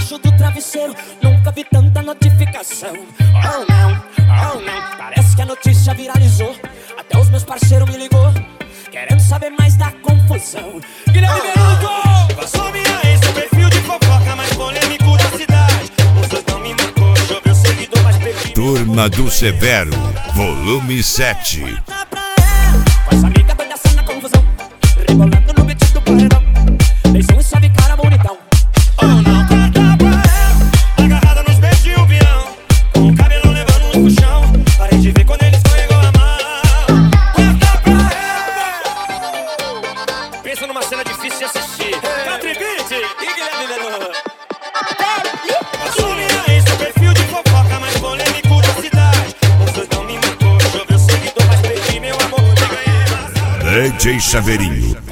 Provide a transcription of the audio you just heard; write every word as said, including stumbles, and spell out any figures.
debaixo do travesseiro. Nunca vi tanta notificação. Oh não, oh não, parece que a notícia viralizou. Até os meus parceiros me ligou, querendo saber mais da confusão. Guilherme Beruto! Passou minha ex, o perfil de fofoca mais polêmico da cidade. Os dois não me marcou, choveu seguidor, mas perdi. Turma do Severo, volume sete. Com essa amiga vai dançando na confusão, rebolando no beat do paredão. Beijão e sobe cara bonitão. Oh não, corta pra ela, agarrada nos pés de um peão, com o cabelo levando no chão. Parei de ver quando ele escorregou a mão. Corta pra ela. Pensa numa cena difícil de assistir. Catribite e Guilherme Beruto. Passou minha ex, o perfil de fofoca mais polêmico da cidade. Os dois não me marcou, choveu seguidor, mas perdi meu amor. D J Chaveirinho,